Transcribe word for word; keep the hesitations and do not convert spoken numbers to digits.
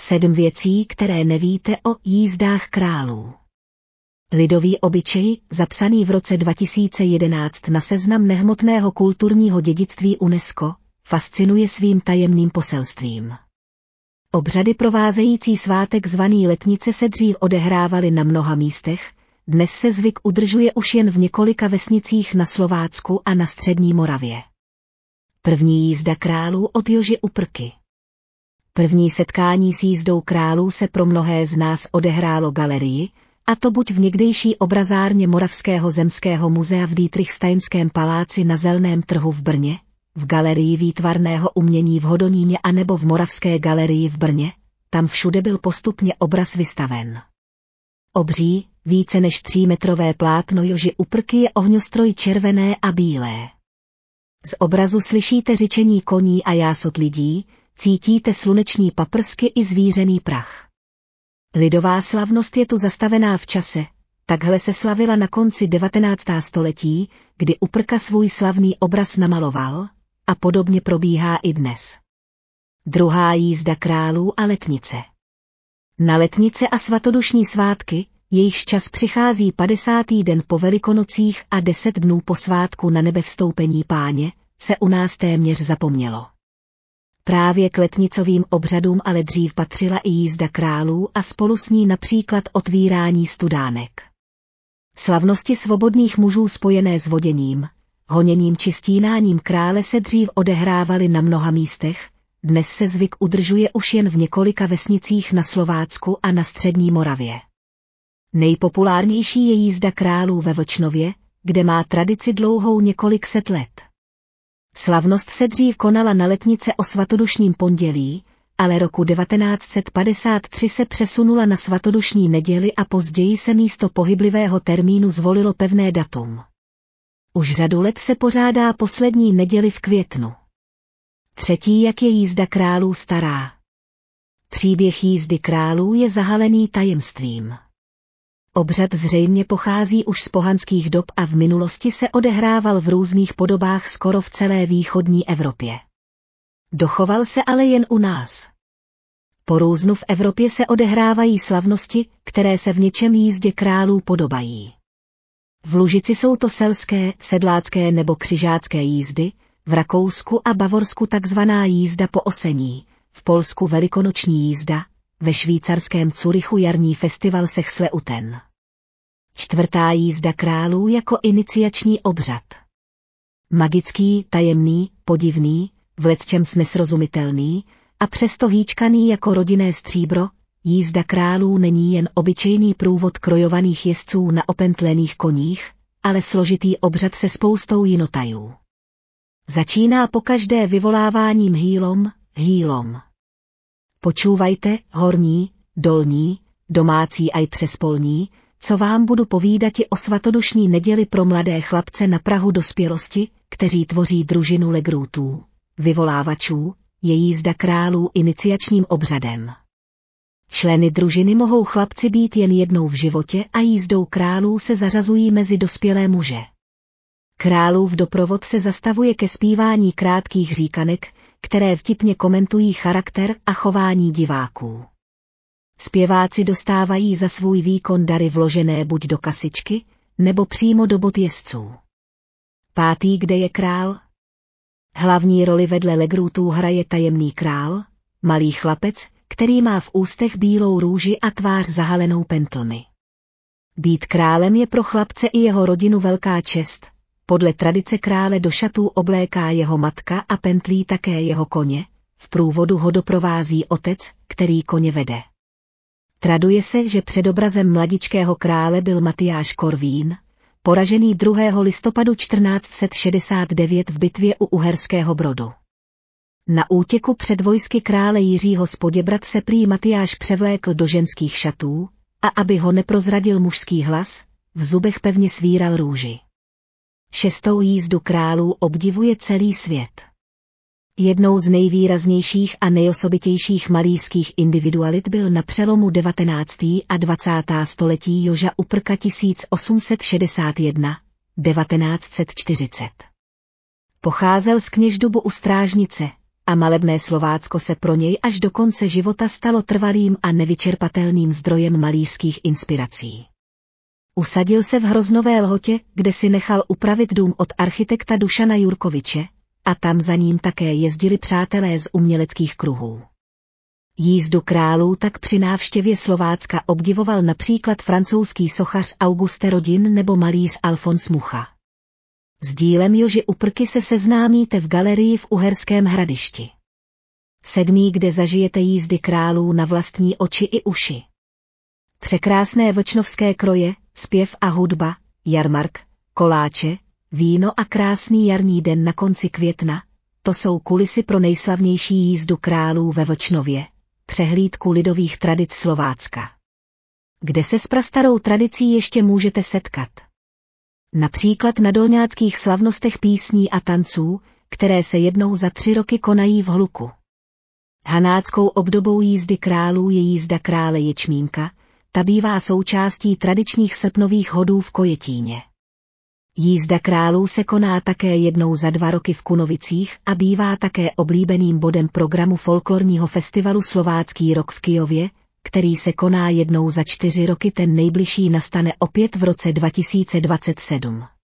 Sedm věcí, které nevíte o jízdách králů. Lidový obyčej, zapsaný v roce dva tisíce jedenáct na seznam nehmotného kulturního dědictví UNESCO, fascinuje svým tajemným poselstvím. Obřady provázející svátek zvaný letnice se dřív odehrávaly na mnoha místech, dnes se zvyk udržuje už jen v několika vesnicích na Slovácku a na střední Moravě. První jízda králů od Joži Uprky. První setkání s jízdou králů se pro mnohé z nás odehrálo galerii, a to buď v někdejší obrazárně Moravského zemského muzea v Dietrichsteinském paláci na Zelném trhu v Brně, v galerii výtvarného umění v Hodoníně anebo v Moravské galerii v Brně, tam všude byl postupně obraz vystaven. Obří, více než třímetrové plátno Joži Uprky je ohňostroj červené a bílé. Z obrazu slyšíte řičení koní a jásot lidí, cítíte sluneční paprsky i zvířený prach. Lidová slavnost je tu zastavená v čase, takhle se slavila na konci devatenáctého století, kdy Uprka svůj slavný obraz namaloval, a podobně probíhá i dnes. Druhá jízda králů a letnice. Na letnice a svatodušní svátky, jejichž čas přichází padesátý den po Velikonocích a deset dnů po svátku na nebevstoupení Páně, se u nás téměř zapomnělo. Právě k letnicovým obřadům ale dřív patřila i jízda králů a spolu s ní například otvírání studánek. Slavnosti svobodných mužů spojené s voděním, honěním či stínáním krále se dřív odehrávaly na mnoha místech, dnes se zvyk udržuje už jen v několika vesnicích na Slovácku a na střední Moravě. Nejpopulárnější je jízda králů ve Vlčnově, kde má tradici dlouhou několik set let. Slavnost se dřív konala na letnice o svatodušním pondělí, ale roku devatenáct set padesát tři se přesunula na svatodušní neděli a později se místo pohyblivého termínu zvolilo pevné datum. Už řadu let se pořádá poslední neděli v květnu. Třetí, jak je jízda králů stará. Příběh jízdy králů je zahalený tajemstvím. Obřad zřejmě pochází už z pohanských dob a v minulosti se odehrával v různých podobách skoro v celé východní Evropě. Dochoval se ale jen u nás. Po různu v Evropě se odehrávají slavnosti, které se v něčem jízdě králů podobají. V Lužici jsou to selské, sedlácké nebo křižácké jízdy, v Rakousku a Bavorsku takzvaná jízda po osení, v Polsku velikonoční jízda, ve švýcarském Curychu jarní festival Sechsleuten. Čtvrtá jízda králů jako iniciační obřad. Magický, tajemný, podivný, vlecčems nesrozumitelný a přesto hýčkaný jako rodinné stříbro, jízda králů není jen obyčejný průvod krojovaných jezdců na opentlených koních, ale složitý obřad se spoustou jinotajů. Začíná pokaždé vyvoláváním hýlom, hýlom. Počúvajte, horní, dolní, domácí aj přespolní, co vám budu povídati o svatodušní neděli pro mladé chlapce na prahu dospělosti, kteří tvoří družinu legrútů, vyvolávačů, je jízda králů iniciačním obřadem. Členy družiny mohou chlapci být jen jednou v životě a jízdou králů se zařazují mezi dospělé muže. Králův doprovod se zastavuje ke zpívání krátkých říkanek, které vtipně komentují charakter a chování diváků. Zpěváci dostávají za svůj výkon dary vložené buď do kasičky, nebo přímo do bot jezdců. Pátý, kde je král? Hlavní roli vedle legrútů hraje tajemný král, malý chlapec, který má v ústech bílou růži a tvář zahalenou pentlmi. Být králem je pro chlapce i jeho rodinu velká čest. Podle tradice krále do šatů obléká jeho matka a pentlí také jeho koně, v průvodu ho doprovází otec, který koně vede. Traduje se, že před obrazem mladičkého krále byl Matyáš Korvín, poražený druhého listopadu čtrnáct set šedesát devět v bitvě u Uherského Brodu. Na útěku před vojsky krále Jiřího z Poděbrad se prý Matyáš převlékl do ženských šatů, a aby ho neprozradil mužský hlas, v zubech pevně svíral růži. Šestou jízdu králů obdivuje celý svět. Jednou z nejvýraznějších a nejosobitějších malířských individualit byl na přelomu devatenáctého a dvacátého století Joža Uprka tisíc osm set šedesát jedna až devatenáct set čtyřicet. Pocházel z Kněždubu u Strážnice, a malebné Slovácko se pro něj až do konce života stalo trvalým a nevyčerpatelným zdrojem malířských inspirací. Usadil se v Hroznové Lhotě, kde si nechal upravit dům od architekta Dušana Jurkoviče, a tam za ním také jezdili přátelé z uměleckých kruhů. Jízdu králů tak při návštěvě Slovácka obdivoval například francouzský sochař Auguste Rodin nebo malíř Alfons Mucha. S dílem Joži Uprky se seznámíte v galerii v Uherském Hradišti. Sedmý, kde zažijete jízdy králů na vlastní oči i uši. Překrásné vlčnovské kroje, zpěv a hudba, jarmark, koláče, víno a krásný jarní den na konci května, to jsou kulisy pro nejslavnější jízdu králů ve Vlčnově, přehlídku lidových tradic Slovácka. Kde se s prastarou tradicí ještě můžete setkat. Například na dolňáckých slavnostech písní a tanců, které se jednou za tři roky konají v Hluku. Hanáckou obdobou jízdy králů je jízda krále Ječmínka, ta bývá součástí tradičních srpnových hodů v Kojetíně. Jízda králů se koná také jednou za dva roky v Kunovicích a bývá také oblíbeným bodem programu folklorního festivalu Slovácký rok v Kyjově, který se koná jednou za čtyři roky, ten nejbližší nastane opět v roce dva tisíce dvacet sedm.